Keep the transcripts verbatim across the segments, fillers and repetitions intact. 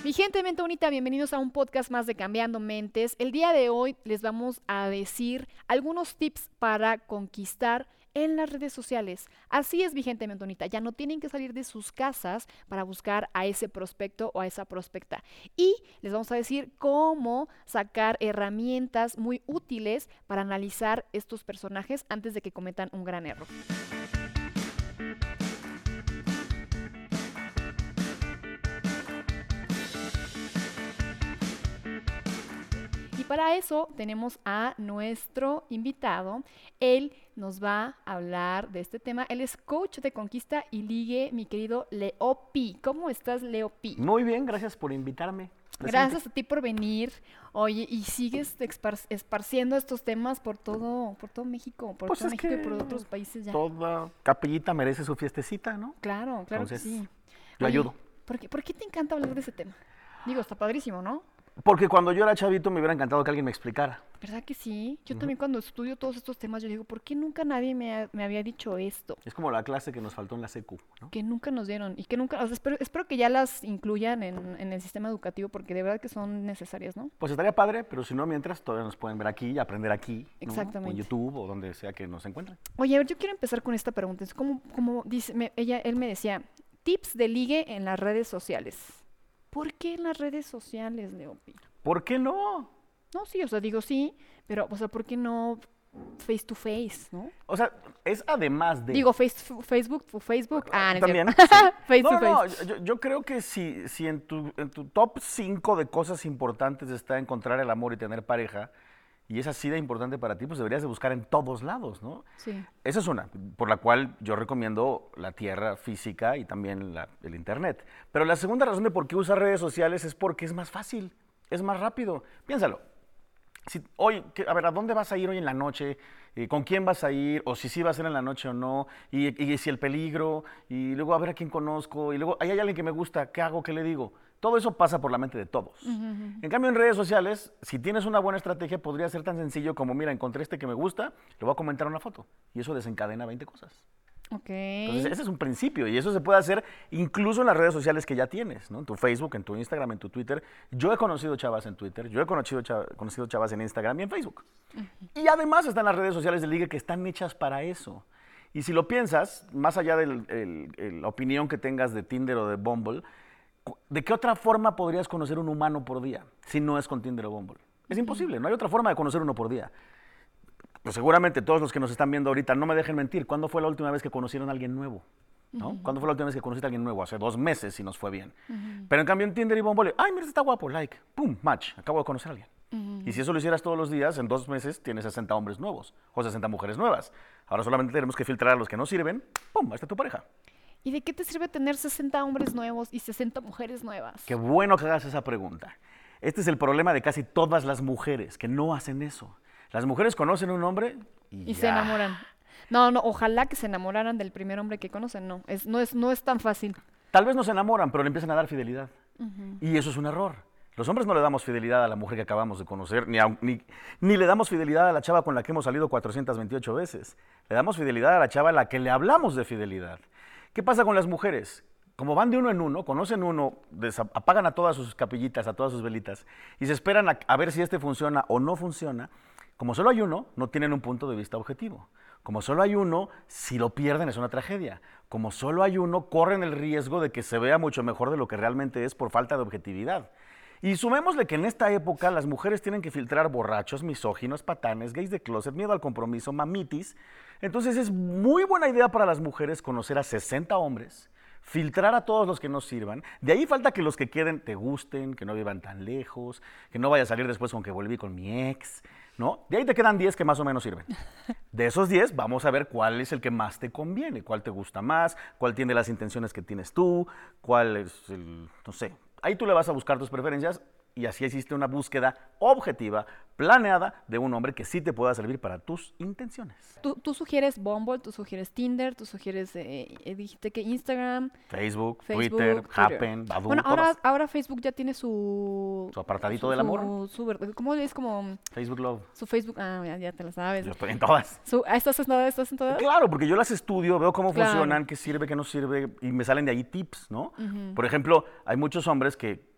Mi gente mente bonita, bienvenidos a un podcast más de Cambiando Mentes. El día de hoy les vamos a decir algunos tips para conquistar en las redes sociales. Así es, mi gente mente bonita, ya no tienen que salir de sus casas para buscar a ese prospecto o a esa prospecta. Y les vamos a decir cómo sacar herramientas muy útiles para analizar estos personajes antes de que cometan un gran error. Para eso tenemos a nuestro invitado. Él nos va a hablar de este tema. Él es coach de conquista y ligue, mi querido Leopi. ¿Cómo estás, Leopi? Muy bien, gracias por invitarme. Presente. Gracias a ti por venir. Oye, y sigues espar- esparciendo estos temas por todo, por todo México, por Pues todo es México y que por otros países ya. Toda capellita merece su fiestecita, ¿no? Claro, claro Entonces, que sí. Yo Oye, ayudo. ¿por qué, ¿Por qué te encanta hablar de ese tema? Digo, está padrísimo, ¿no? Porque cuando yo era chavito me hubiera encantado que alguien me explicara. ¿Verdad que sí? Yo Ujú. también cuando estudio todos estos temas, yo digo, ¿por qué nunca nadie me, ha- me había dicho esto? Es como la clase que nos faltó en la secu, ¿no? Que nunca nos dieron y que nunca, o sea, espero, espero que ya las incluyan en, en el sistema educativo porque de verdad que son necesarias, ¿no? Pues estaría padre, pero si no, mientras todavía nos pueden ver aquí y aprender aquí, ¿no? Exactamente. O en YouTube o donde sea que nos encuentren. Oye, a ver, yo quiero empezar con esta pregunta. Es como, como dice, me- ella, él me decía, tips de ligue en las redes sociales. ¿Por qué en las redes sociales, Leopi? ¿Por qué no? No, sí, o sea, digo sí, pero, o sea, ¿por qué no face to face, no? O sea, es además de... Digo, face, Facebook, tu Facebook. Ah, no es También. cierto. Sí. Face No, to no, face. yo, yo creo que si, si en, tu, en tu top cinco de cosas importantes está encontrar el amor y tener pareja, y es así de importante para ti, pues deberías de buscar en todos lados, ¿no? Sí. Esa es una, por la cual yo recomiendo la tierra física y también la- el internet. Pero la segunda razón de por qué usar redes sociales es porque es más fácil, es más rápido. Piénsalo. Si, hoy, que- a ver, ¿a dónde vas a ir hoy en la noche? Eh, ¿Con quién vas a ir? O si sí va a ser en la noche o no. Y, y si el peligro. Y luego a ver a quién conozco. Y luego, ahí hay alguien que me gusta. ¿Qué hago? ¿Qué le digo? Todo eso pasa por la mente de todos. En cambio, en redes sociales, si tienes una buena estrategia, podría ser tan sencillo como, mira, encontré este que me gusta, le voy a comentar una foto. Y eso desencadena veinte cosas. Ok. Entonces, ese es un principio y eso se puede hacer incluso en las redes sociales que ya tienes, ¿no? En tu Facebook, en tu Instagram, en tu Twitter. Yo he conocido chavas en Twitter, yo he conocido, chav- conocido chavas en Instagram y en Facebook. Y además están las redes sociales de ligue que están hechas para eso. Y si lo piensas, más allá de la opinión que tengas de Tinder o de Bumble, cu- ¿de qué otra forma podrías conocer un humano por día si no es con Tinder o Bumble? Es imposible, no hay otra forma de conocer uno por día. Pues seguramente todos los que nos están viendo ahorita, no me dejen mentir, ¿cuándo fue la última vez que conocieron a alguien nuevo? ¿No? Ujú. ¿Cuándo fue la última vez que conociste a alguien nuevo? Hace dos meses si nos fue bien. Pero en cambio en Tinder y Bumble, ay, mira, este está guapo, like, pum, match, acabo de conocer a alguien. Y si eso lo hicieras todos los días, en dos meses tienes sesenta hombres nuevos o sesenta mujeres nuevas. Ahora solamente tenemos que filtrar a los que no sirven, pum, ahí está tu pareja. ¿Y de qué te sirve tener sesenta hombres nuevos y sesenta mujeres nuevas? Qué bueno que hagas esa pregunta. Este es el problema de casi todas las mujeres, que no hacen eso. Las mujeres conocen a un hombre y, Y ya. se enamoran. No, no, ojalá que se enamoraran del primer hombre que conocen, no. Es, no, es, no es tan fácil. Tal vez no se enamoran, pero le empiezan a dar fidelidad. Y eso es un error. Los hombres no le damos fidelidad a la mujer que acabamos de conocer, ni, a- ni, ni le damos fidelidad a la chava con la que hemos salido cuatrocientas veintiocho veces. Le damos fidelidad a la chava a la que le hablamos de fidelidad. ¿Qué pasa con las mujeres? Como van de uno en uno, conocen uno, desa- apagan a todas sus capillitas, a todas sus velitas, y se esperan a, a ver si este funciona o no funciona. Como solo hay uno, no tienen un punto de vista objetivo. Como solo hay uno, si lo pierden es una tragedia. Como solo hay uno, corren el riesgo de que se vea mucho mejor de lo que realmente es por falta de objetividad. Y sumémosle que en esta época las mujeres tienen que filtrar borrachos, misóginos, patanes, gays de closet, miedo al compromiso, mamitis. Entonces es muy buena idea para las mujeres conocer a sesenta hombres, filtrar a todos los que no sirvan. De ahí falta que los que queden te gusten, que no vivan tan lejos, que no vaya a salir después con que volví con mi ex, ¿no? De ahí te quedan diez que más o menos sirven. De esos diez, vamos a ver cuál es el que más te conviene, cuál te gusta más, cuál tiene las intenciones que tienes tú, cuál es el, no sé. Ahí tú le vas a buscar tus preferencias y así existe una búsqueda objetiva, planeada, de un hombre que sí te pueda servir para tus intenciones. Tú, tú sugieres Bumble, tú sugieres Tinder, tú sugieres, eh, eh, dijiste que Instagram, Facebook, Facebook, Twitter, Twitter. Happen, Badoo, Bueno, ahora, todas. ahora Facebook ya tiene su... Su apartadito su- del amor. su- su ver- ¿Cómo es como Facebook Love. su Facebook? Ah, ya, ya te lo sabes. Yo estoy en todas. Su- ah, ¿Estás en todas? ¿Estás en todas? Claro, porque yo las estudio, veo cómo Claro. funcionan, qué sirve, qué no sirve, y me salen de ahí tips, ¿no? Por ejemplo, hay muchos hombres que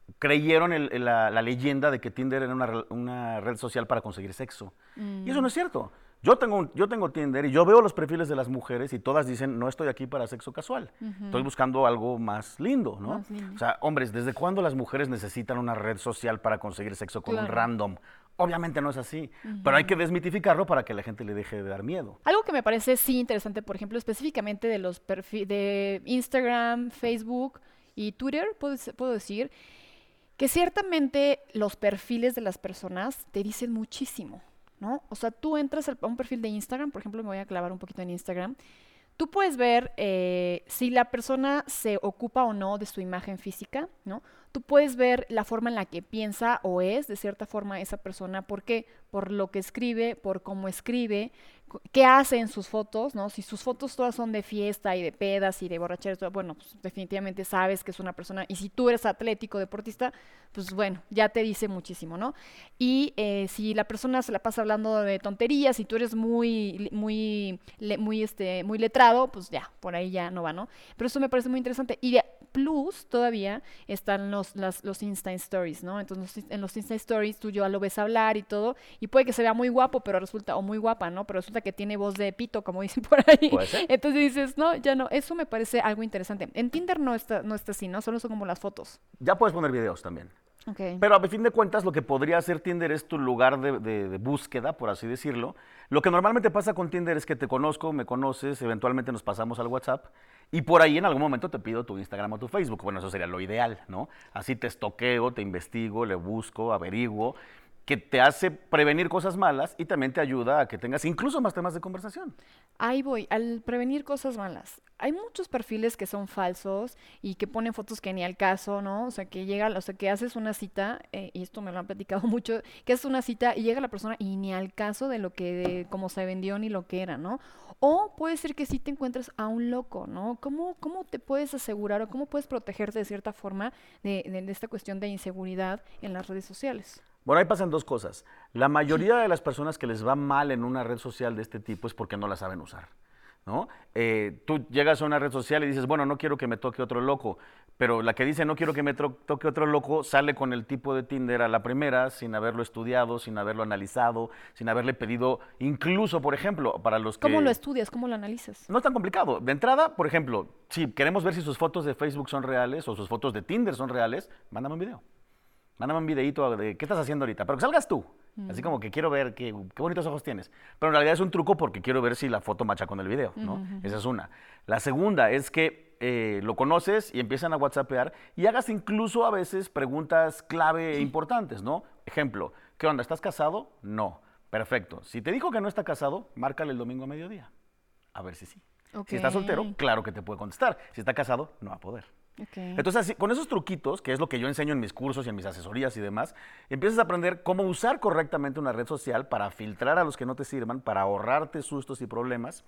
creyeron el, el, la, la leyenda de que Tinder era una, una red social para conseguir sexo. Mm. Y eso no es cierto. Yo tengo, yo tengo Tinder y yo veo los perfiles de las mujeres y todas dicen, no estoy aquí para sexo casual. Uh-huh. Estoy buscando algo más lindo, ¿no? Más lindo. O sea, hombres, ¿desde cuándo las mujeres necesitan una red social para conseguir sexo con claro. un random? Obviamente no es así, uh-huh. pero hay que desmitificarlo para que la gente le deje de dar miedo. Algo que me parece sí interesante, por ejemplo, específicamente de los perfiles de Instagram, Facebook y Twitter, puedo, puedo decir que ciertamente los perfiles de las personas te dicen muchísimo, ¿no? O sea, tú entras a un perfil de Instagram, por ejemplo, me voy a clavar un poquito en Instagram, tú puedes ver eh, si la persona se ocupa o no de su imagen física, ¿no? Tú puedes ver la forma en la que piensa o es, de cierta forma, esa persona. ¿Por qué? Por lo que escribe, por cómo escribe, qué hace en sus fotos, ¿no? Si sus fotos todas son de fiesta y de pedas y de borracheras, bueno, pues definitivamente sabes que es una persona. Y si tú eres atlético, deportista, pues bueno, ya te dice muchísimo, ¿no? Y eh, si la persona se la pasa hablando de tonterías y tú eres muy, muy, muy, este, muy letrado, pues ya, por ahí ya no va, ¿no? Pero eso me parece muy interesante. Y de plus, todavía están los, las, los Insta Stories, ¿no? Entonces, en los Insta Stories tú ya lo ves hablar y todo, y puede que se vea muy guapo, pero resulta, o muy guapa, ¿no? Pero resulta que tiene voz de pito, como dicen por ahí. ¿Puede ser? Entonces dices, no, ya no, eso me parece algo interesante. En Tinder no está, no está así, ¿no? Solo son como las fotos. Ya puedes poner videos también. Okay. Pero a fin de cuentas lo que podría hacer Tinder es tu lugar de, de, de búsqueda, por así decirlo. Lo que normalmente pasa con Tinder es que te conozco, me conoces, eventualmente nos pasamos al WhatsApp y por ahí en algún momento te pido tu Instagram o tu Facebook. Bueno, eso sería lo ideal, ¿no? Así te estoqueo, te investigo, le busco, averiguo, que te hace prevenir cosas malas y también te ayuda a que tengas incluso más temas de conversación. Ahí voy, al prevenir cosas malas. Hay muchos perfiles que son falsos y que ponen fotos que ni al caso, ¿no? O sea, que llega, o sea, que haces una cita, eh, y esto me lo han platicado mucho, que haces una cita y llega la persona y ni al caso de lo que, de cómo se vendió ni lo que era, ¿no? O puede ser que sí te encuentres a un loco, ¿no? ¿Cómo, cómo te puedes asegurar o cómo puedes protegerte de cierta forma de, de, de esta cuestión de inseguridad en las redes sociales? Bueno, ahí pasan dos cosas. La mayoría de las personas que les va mal en una red social de este tipo es porque no la saben usar, ¿no? Eh, tú llegas a una red social y dices, bueno, no quiero que me toque otro loco, pero la que dice no quiero que me toque otro loco sale con el tipo de Tinder a la primera sin haberlo estudiado, sin haberlo analizado, sin haberle pedido, incluso, por ejemplo, para los que... ¿Cómo lo estudias? ¿Cómo lo analizas? No es tan complicado. De entrada, por ejemplo, si queremos ver si sus fotos de Facebook son reales o sus fotos de Tinder son reales, mándame un video. Mándame un videíto de qué estás haciendo ahorita, pero que salgas tú. Mm. Así como que quiero ver qué, qué bonitos ojos tienes. Pero en realidad es un truco porque quiero ver si la foto macha con el video, ¿no? Mm-hmm. Esa es una. La segunda es que eh, lo conoces y empiezan a whatsappear y hagas incluso a veces preguntas clave e importantes, ¿no? Ejemplo, ¿qué onda? ¿Estás casado? No. Perfecto. Si te dijo que no está casado, márcale el domingo a mediodía. A ver si sí. Okay. Si está soltero, claro que te puede contestar. Si está casado, no va a poder. Okay. Entonces, con esos truquitos, que es lo que yo enseño en mis cursos y en mis asesorías y demás, empiezas a aprender cómo usar correctamente una red social para filtrar a los que no te sirvan, para ahorrarte sustos y problemas.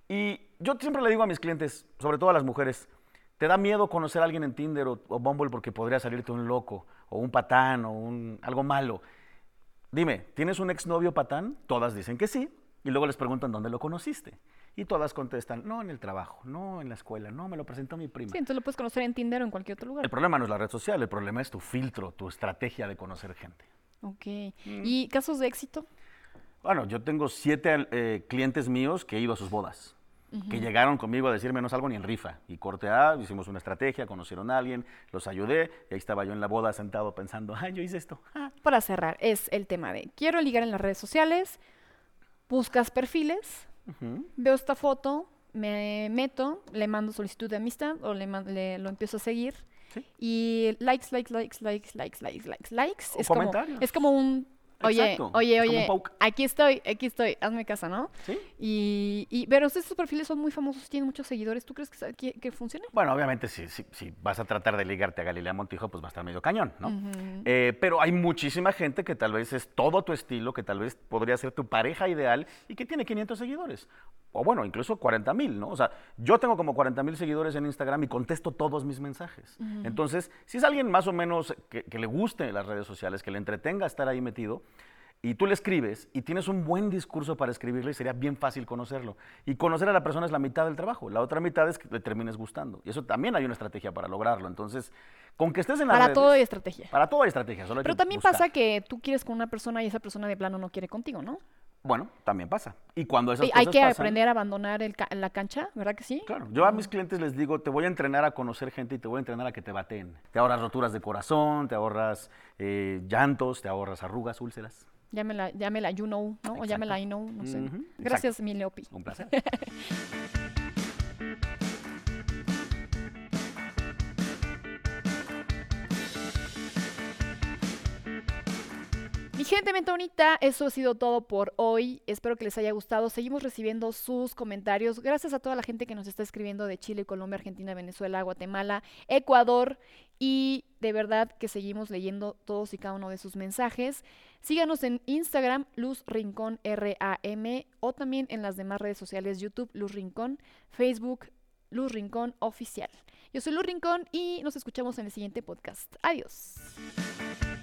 Y yo siempre le digo a mis clientes, sobre todo a las mujeres, ¿te da miedo conocer a alguien en Tinder o, o Bumble porque podría salirte un loco o un patán o un, algo malo? Dime, ¿tienes un exnovio patán? Todas dicen que sí y luego les preguntan dónde lo conociste. Y todas contestan, no en el trabajo, no en la escuela, no, me lo presentó mi prima. Sí, entonces lo puedes conocer en Tinder o en cualquier otro lugar. El problema no es la red social, el problema es tu filtro, tu estrategia de conocer gente. Ok. Mm. ¿Y casos de éxito? Bueno, yo tengo siete eh, clientes míos que he ido a sus bodas, uh-huh. que llegaron conmigo a decirme no salgo ni en rifa. Y corte A, hicimos una estrategia, conocieron a alguien, los ayudé, y ahí estaba yo en la boda sentado pensando, ay, yo hice esto. Ah. Para cerrar, es el tema de, quiero ligar en las redes sociales, buscas perfiles, uh-huh. veo esta foto, me meto, le mando solicitud de amistad o le, le lo empiezo a seguir. ¿Sí? Y likes, likes, likes, likes, likes, likes, likes, likes. O es comentarios. Como, es como un, oye, Exacto. oye, es oye, como un aquí estoy, aquí estoy, hazme caso, ¿no? Sí. Y, y pero estos perfiles son muy famosos, tienen muchos seguidores. ¿Tú crees que, que, que funcione? Bueno, obviamente, si, si, si vas a tratar de ligarte a Galilea Montijo, pues va a estar medio cañón, ¿no? Uh-huh. Eh, pero hay muchísima gente que tal vez es todo tu estilo, que tal vez podría ser tu pareja ideal y que tiene quinientos seguidores. O bueno, incluso cuarenta mil, ¿no? O sea, yo tengo como cuarenta mil seguidores en Instagram y contesto todos mis mensajes. Uh-huh. Entonces, si es alguien más o menos que, que le guste las redes sociales, que le entretenga estar ahí metido, y tú le escribes y tienes un buen discurso para escribirle, sería bien fácil conocerlo. Y conocer a la persona es la mitad del trabajo, la otra mitad es que le termines gustando. Y eso también hay una estrategia para lograrlo. Entonces, con que estés en las Para redes, todo hay estrategia. Para todo hay estrategia, solo hay Pero que también buscar. pasa que tú quieres con una persona y esa persona de plano no quiere contigo, ¿no? Bueno, también pasa. Y cuando esas Y cosas hay que pasan, aprender a abandonar el ca- la cancha, ¿verdad que sí? claro, yo a mis clientes les digo, te voy a entrenar a conocer gente y te voy a entrenar a que te baten. Te ahorras roturas de corazón, te ahorras eh, llantos, te ahorras arrugas, úlceras. Llámela, llámela you know, ¿no? O Exacto. llámela I know, no sé. Ujú, Gracias, mi Leopi. Un placer. Mi gente mente bonita, eso ha sido todo por hoy. Espero que les haya gustado. Seguimos recibiendo sus comentarios. Gracias a toda la gente que nos está escribiendo de Chile, Colombia, Argentina, Venezuela, Guatemala, Ecuador. Y de verdad que seguimos leyendo todos y cada uno de sus mensajes. Síganos en Instagram, Luz Rincón R A M, o también en las demás redes sociales, YouTube, Luz Rincón, Facebook, Luz Rincón Oficial. Yo soy Luz Rincón y nos escuchamos en el siguiente podcast. Adiós.